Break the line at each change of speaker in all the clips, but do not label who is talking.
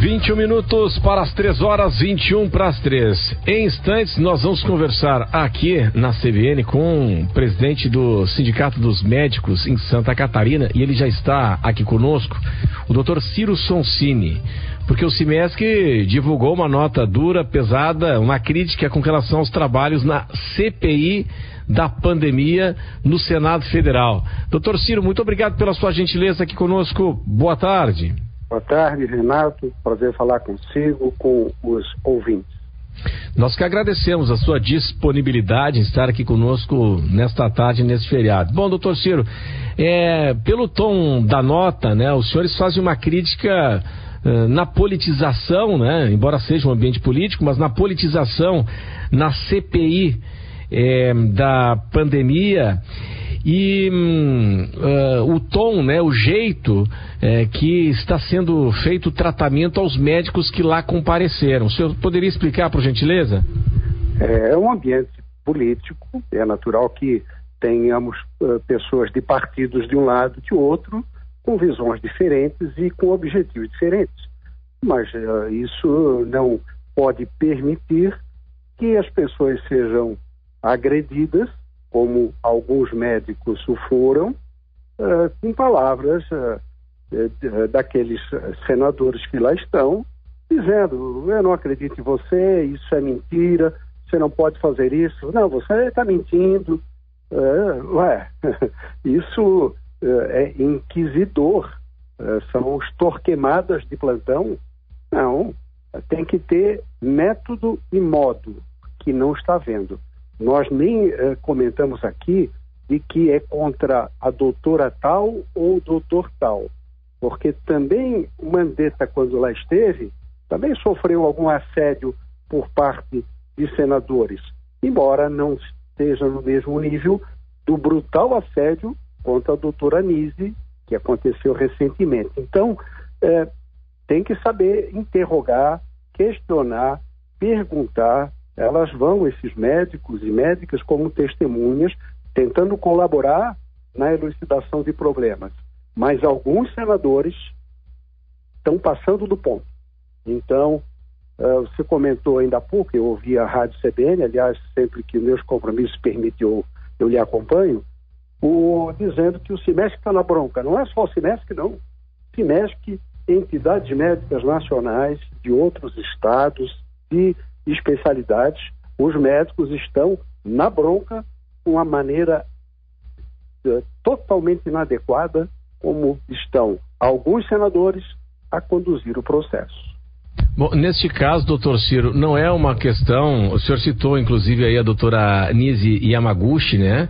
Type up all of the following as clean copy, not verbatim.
21 minutos para as 3 horas, 21 para as 3. Em instantes, nós vamos conversar aqui na CBN com o presidente do Sindicato dos Médicos em Santa Catarina, e ele já está aqui conosco, o Dr. Ciro Sonsini, porque o Cimesc divulgou uma nota dura, pesada, uma crítica com relação aos trabalhos na CPI da pandemia no Senado Federal. Dr. Ciro, muito obrigado pela sua gentileza aqui conosco. Boa tarde.
Boa tarde, Renato. Prazer falar consigo, com os ouvintes.
Nós que agradecemos a sua disponibilidade em estar aqui conosco nesta tarde, nesse feriado. Bom, doutor Ciro, pelo tom da nota, né, os senhores fazem uma crítica na politização, né, embora seja um ambiente político, mas na politização, na CPI da pandemia. E o tom, né, o jeito que está sendo feito o tratamento aos médicos que lá compareceram. O senhor poderia explicar, por gentileza?
É um ambiente político, é natural que tenhamos pessoas de partidos de um lado e de outro, com visões diferentes e com objetivos diferentes. Mas isso não pode permitir que as pessoas sejam agredidas, como alguns médicos o foram, com palavras daqueles senadores que lá estão, dizendo: eu não acredito em você, isso é mentira, você não pode fazer isso, não, você está mentindo. Isso é inquisidor, são os torquemadas de plantão. Não, tem que ter método e modo, que não está vendo. Nós nem comentamos aqui de que é contra a doutora tal ou o doutor tal, porque também o Mandetta, quando lá esteve, também sofreu algum assédio por parte de senadores, embora não esteja no mesmo nível do brutal assédio contra a doutora Nise, que aconteceu recentemente. Então, tem que saber interrogar, questionar, perguntar. Elas vão, esses médicos e médicas, como testemunhas, tentando colaborar na elucidação de problemas. Mas alguns senadores estão passando do ponto. Então, você comentou ainda há pouco, eu ouvi a Rádio CBN, aliás, sempre que meus compromissos permitem eu lhe acompanho, dizendo que o Cimesc está na bronca. Não é só o Cimesc, não. O Cimesc, entidades médicas nacionais de outros estados, de especialidades, os médicos estão na bronca com a maneira totalmente inadequada, como estão alguns senadores a conduzir o processo.
Bom, neste caso, doutor Ciro, não é uma questão, o senhor citou inclusive aí a doutora Nise Yamaguchi, né?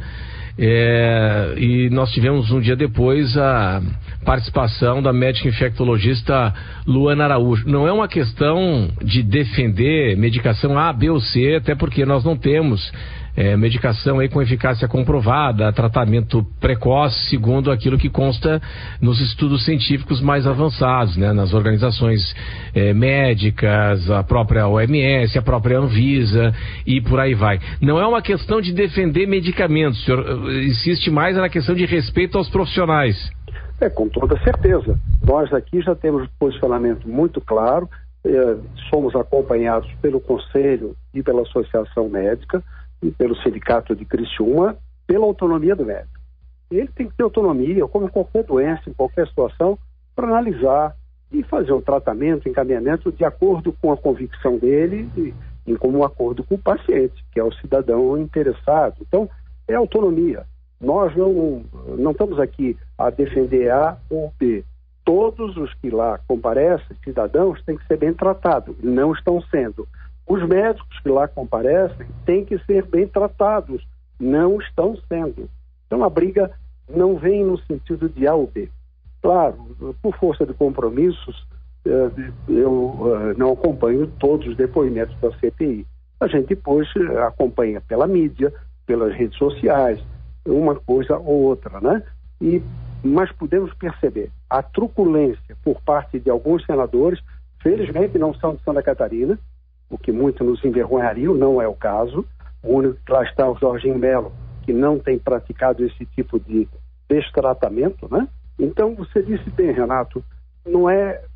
E nós tivemos um dia depois a participação da médica infectologista Luana Araújo. Não é uma questão de defender medicação A, B ou C, até porque nós não temos medicação aí com eficácia comprovada, tratamento precoce, segundo aquilo que consta nos estudos científicos mais avançados, né? Nas organizações médicas, a própria OMS, a própria Anvisa e por aí vai. Não é uma questão de defender medicamentos, o senhor insiste mais na questão de respeito aos profissionais.
Com toda certeza. Nós aqui já temos um posicionamento muito claro, somos acompanhados pelo Conselho e pela Associação Médica, e pelo Sindicato de Criciúma, pela autonomia do médico. Ele tem que ter autonomia, como qualquer doença, em qualquer situação, para analisar e fazer o tratamento, encaminhamento de acordo com a convicção dele e em comum acordo com o paciente, que é o cidadão interessado. Então, é autonomia. Nós não estamos aqui a defender A ou B. Todos os que lá comparecem, cidadãos, têm que ser bem tratados. Não estão sendo. Os médicos que lá comparecem têm que ser bem tratados, não estão sendo. Então a briga não vem no sentido de A ou B. Claro, por força de compromissos, eu não acompanho todos os depoimentos da CPI. A gente depois acompanha pela mídia, pelas redes sociais, uma coisa ou outra, né? Mas podemos perceber a truculência por parte de alguns senadores, felizmente não são de Santa Catarina, o que muito nos envergonharia, não é o caso. O único que lá está é o Jorginho Melo, que não tem praticado esse tipo de destratamento, né? Então, você disse bem, Renato, não é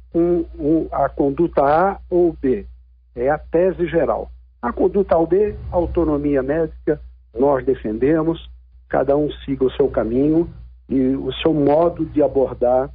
a conduta A ou B. É a tese geral. A conduta A ou B, autonomia médica, nós defendemos, cada um siga o seu caminho e o seu modo de abordar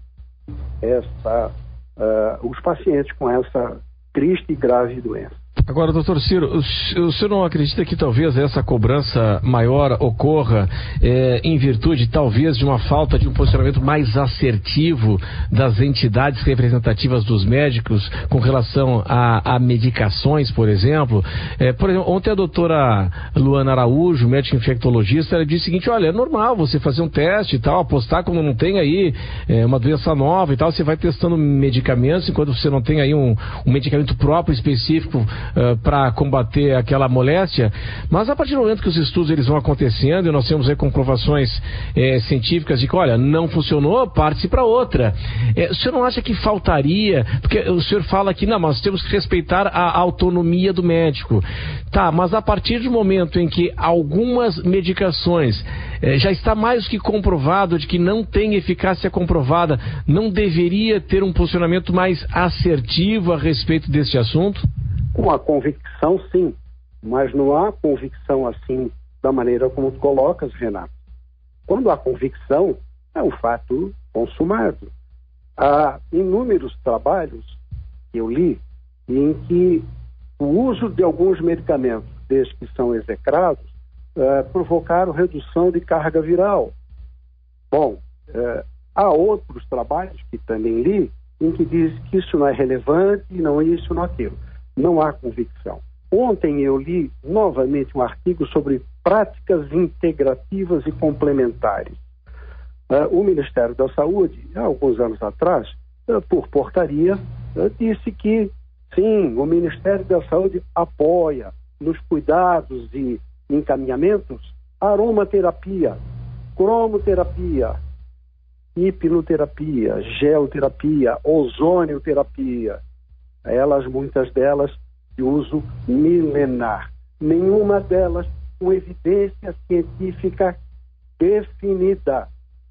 os pacientes com essa triste e grave doença.
Agora, doutor Ciro, o senhor não acredita que talvez essa cobrança maior ocorra em virtude, talvez, de uma falta de um posicionamento mais assertivo das entidades representativas dos médicos com relação a medicações, por exemplo? Por exemplo, ontem a doutora Luana Araújo, médica infectologista, ela disse o seguinte: olha, é normal você fazer um teste e tal, apostar quando não tem aí uma doença nova e tal, você vai testando medicamentos enquanto você não tem aí um medicamento próprio, específico, para combater aquela moléstia, mas a partir do momento que os estudos eles vão acontecendo e nós temos aí comprovações científicas de que, olha, não funcionou, parte-se para outra. O senhor não acha que faltaria, porque o senhor fala que não, nós temos que respeitar a autonomia do médico. Tá, mas a partir do momento em que algumas medicações já está mais do que comprovado de que não tem eficácia comprovada, não deveria ter um posicionamento mais assertivo a respeito desse assunto?
Com a convicção, sim, mas não há convicção assim da maneira como tu colocas, Renato. Quando há convicção, é um fato consumado. Há inúmeros trabalhos que eu li em que o uso de alguns medicamentos, desde que são execrados, provocaram redução de carga viral. Bom, há outros trabalhos que também li em que diz que isso não é relevante, não isso, não aquilo. Não há convicção. Ontem eu li novamente um artigo sobre práticas integrativas e complementares. O Ministério da Saúde, há alguns anos atrás, por portaria, disse que, sim, o Ministério da Saúde apoia nos cuidados e encaminhamentos aromaterapia, cromoterapia, hipnoterapia, geoterapia, ozonioterapia. Muitas delas de uso milenar. Nenhuma delas com evidência científica definida.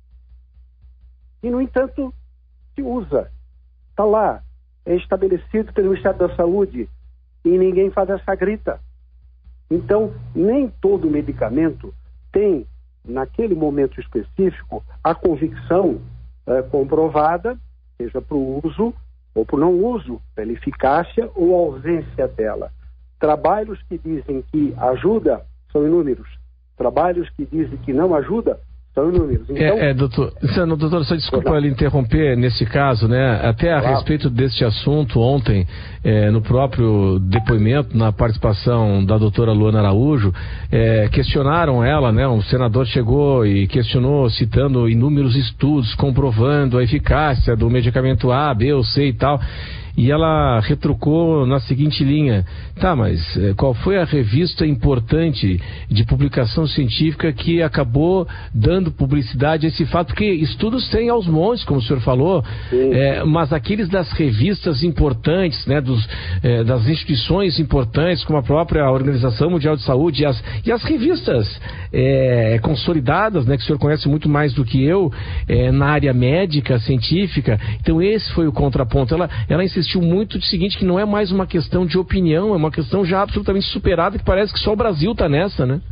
E, no entanto, se usa. Está lá, é estabelecido pelo Ministério da Saúde e ninguém faz essa grita. Então, nem todo medicamento tem, naquele momento específico, a convicção comprovada, seja para o uso ou por não uso, pela eficácia ou ausência dela. Trabalhos que dizem que ajuda são inúmeros. Trabalhos que dizem que não ajuda são inúmeros. Então,
doutor, só desculpa lhe interromper nesse caso, né? Até a respeito deste assunto, ontem, no próprio depoimento, na participação da doutora Luana Araújo, questionaram ela, né? Um senador chegou e questionou, citando inúmeros estudos, comprovando a eficácia do medicamento A, B ou C e tal. E ela retrucou na seguinte linha: tá, mas qual foi a revista importante de publicação científica que acabou dando publicidade a esse fato? Porque estudos tem aos montes, como o senhor falou, mas aqueles das revistas importantes, né, das instituições importantes, como a própria Organização Mundial de Saúde e as revistas consolidadas, né, que o senhor conhece muito mais do que eu, na área médica, científica. Então esse foi o contraponto. Ela insistiu muito de seguinte, que não é mais uma questão de opinião, é uma questão já absolutamente superada, que parece que só o Brasil está nessa, né?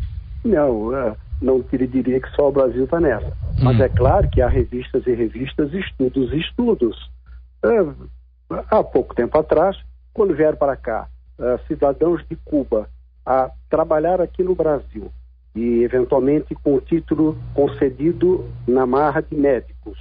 Não diria que só o Brasil está nessa. Mas é claro que há revistas e revistas, estudos e estudos. Há pouco tempo atrás, quando vieram para cá cidadãos de Cuba a trabalhar aqui no Brasil e eventualmente com o título concedido na marra de médicos,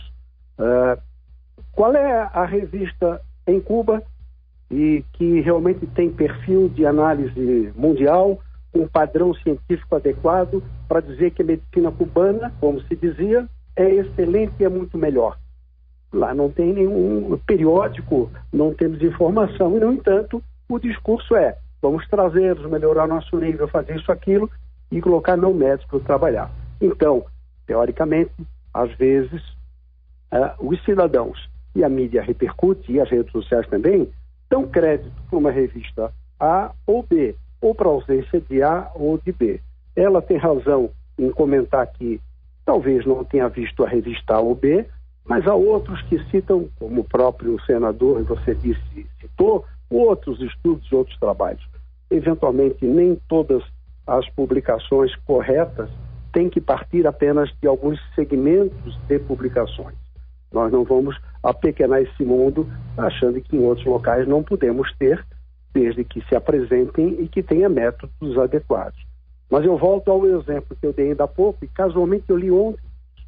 qual é a revista em Cuba e que realmente tem perfil de análise mundial, um padrão científico adequado para dizer que a medicina cubana, como se dizia, é excelente e é muito melhor? Lá não tem nenhum periódico, não temos informação e, no entanto, o discurso vamos trazê-los, melhorar nosso nível, fazer isso, aquilo e colocar não médicos para trabalhar. Então, teoricamente, às vezes, os cidadãos e a mídia repercute, e as redes sociais também, dão crédito para uma revista A ou B, ou para a ausência de A ou de B. Ela tem razão em comentar que talvez não tenha visto a revista A ou B, Mas há outros que citam, como o próprio senador, você citou, outros estudos, outros trabalhos. Eventualmente, nem todas as publicações corretas têm que partir apenas de alguns segmentos de publicações. Nós não vamos apequenar esse mundo achando que em outros locais não podemos ter, desde que se apresentem e que tenha métodos adequados. Mas eu volto ao exemplo que eu dei ainda há pouco, e casualmente eu li ontem,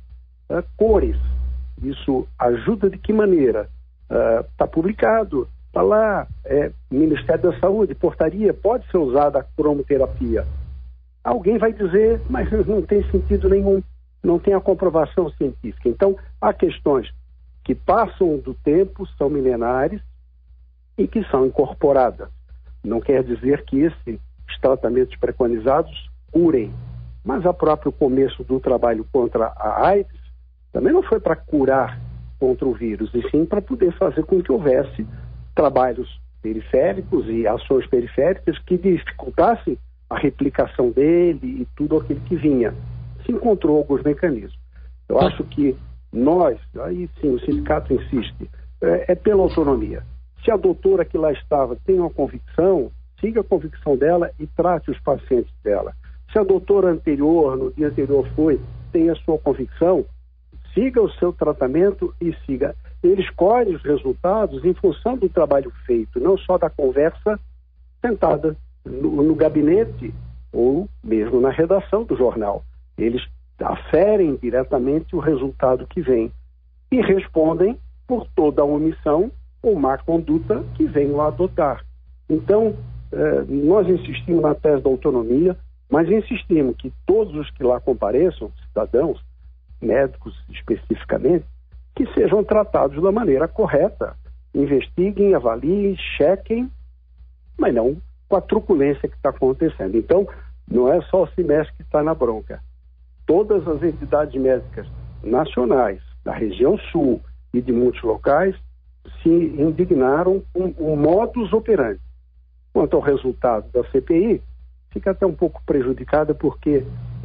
cores. Isso ajuda de que maneira? Está publicado, está lá, Ministério da Saúde, portaria, pode ser usada a cromoterapia. Alguém vai dizer, mas não tem sentido nenhum, não tem a comprovação científica. Então, há questões que passam do tempo, são milenares e que são incorporadas. Não quer dizer que esses tratamentos preconizados curem, mas o próprio começo do trabalho contra a AIDS também não foi para curar contra o vírus, e sim para poder fazer com que houvesse trabalhos periféricos e ações periféricas que dificultassem a replicação dele e tudo aquilo que vinha. Se encontrou alguns mecanismos. Eu acho que nós, aí sim o sindicato insiste, é pela autonomia. Se a doutora que lá estava tem uma convicção, siga a convicção dela e trate os pacientes dela. Se a doutora anterior, no dia anterior tem a sua convicção, siga o seu tratamento e siga. Ele escolhe os resultados em função do trabalho feito, não só da conversa sentada no gabinete ou mesmo na redação do jornal. Eles aferem diretamente o resultado que vem e respondem por toda a omissão ou má conduta que venham a adotar. Então, nós insistimos na tese da autonomia, mas insistimos que todos os que lá compareçam, cidadãos, médicos especificamente, que sejam tratados da maneira correta, investiguem, avaliem, chequem, mas não com a truculência que está acontecendo. Então, não é só o CIMESC que está na bronca. Todas as entidades médicas nacionais, da região sul e de muitos locais, se indignaram com o modus operandi. Quanto ao resultado da CPI, fica até um pouco prejudicada porque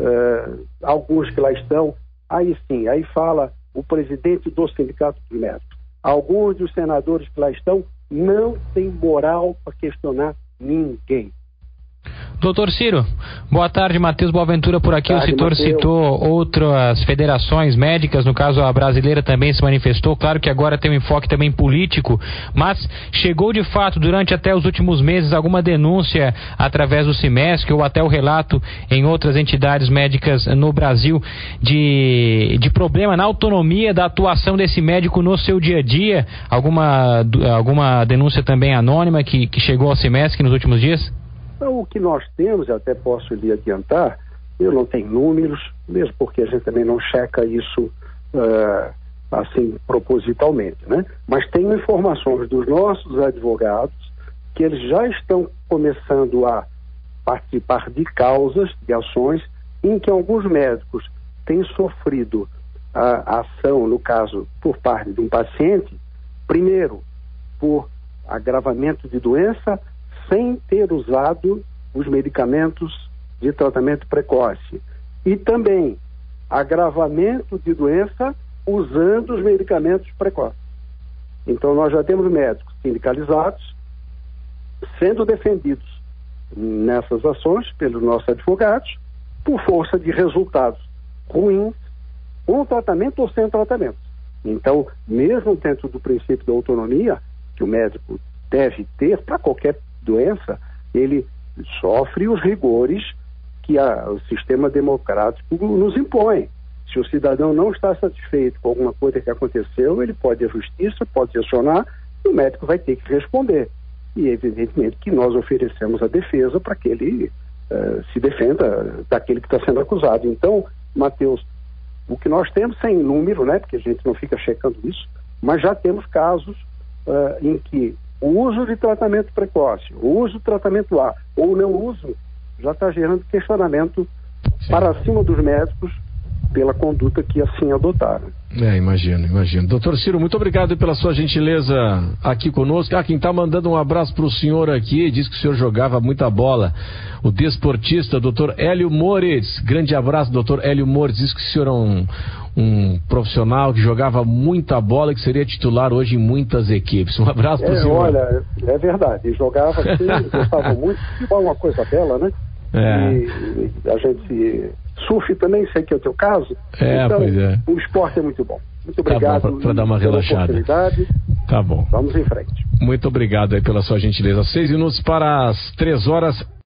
alguns que lá estão, aí sim, aí fala o presidente do Sindicato dos Médicos. Alguns dos senadores que lá estão não têm moral para questionar ninguém.
Doutor Ciro, boa tarde, Matheus Boaventura por aqui. O setor citou outras federações médicas, no caso a brasileira também se manifestou, claro que agora tem um enfoque também político, mas chegou de fato durante até os últimos meses alguma denúncia através do CIMESC ou até o relato em outras entidades médicas no Brasil de problema na autonomia da atuação desse médico no seu dia a dia? Alguma denúncia também anônima que chegou ao CIMESC nos últimos dias?
Então, o que nós temos, até posso lhe adiantar, eu não tenho números, mesmo porque a gente também não checa isso assim propositalmente, né? Mas tenho informações dos nossos advogados que eles já estão começando a participar de causas, de ações, em que alguns médicos têm sofrido a ação, no caso, por parte de um paciente, primeiro, por agravamento de doença, sem ter usado os medicamentos de tratamento precoce. E também agravamento de doença usando os medicamentos precoces. Então nós já temos médicos sindicalizados sendo defendidos nessas ações pelos nossos advogados por força de resultados ruins, com tratamento ou sem tratamento. Então, mesmo dentro do princípio da autonomia que o médico deve ter para qualquer doença, ele sofre os rigores que o sistema democrático nos impõe. Se o cidadão não está satisfeito com alguma coisa que aconteceu, ele pode ir à justiça, pode acionar, e o médico vai ter que responder. E evidentemente que nós oferecemos a defesa para que ele se defenda daquele que está sendo acusado. Então, Matheus, o que nós temos sem número, né, porque a gente não fica checando isso, mas já temos casos em que o uso de tratamento precoce, o uso de tratamento A ou não uso, já está gerando questionamento para cima dos médicos pela conduta que assim adotaram.
Imagino. Doutor Ciro, muito obrigado pela sua gentileza aqui conosco. Quem está mandando um abraço para o senhor aqui, diz que o senhor jogava muita bola. O desportista, doutor Hélio Moritz. Grande abraço, doutor Hélio Moritz. Diz que o senhor é um profissional que jogava muita bola e que seria titular hoje em muitas equipes. Um abraço para o senhor.
Olha, é verdade. Jogava assim, gostava muito. Futebol é uma coisa bela, né? E a gente surf também, sei que é o teu caso. Então,
pois é.
O esporte é muito bom. Muito obrigado
para dar uma relaxada. Tá bom.
Vamos em frente.
Muito obrigado aí pela sua gentileza. 6 minutos para as 3 horas.